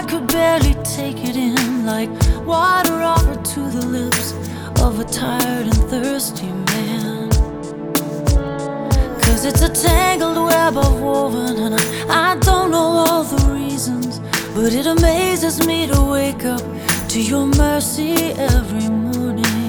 could barely take it in, like water offered to the lips of a tired and thirsty man. 'Cause it's a tangled web of woven, and I don't know all the reasons, but it amazes me to wake up to your mercy every morning.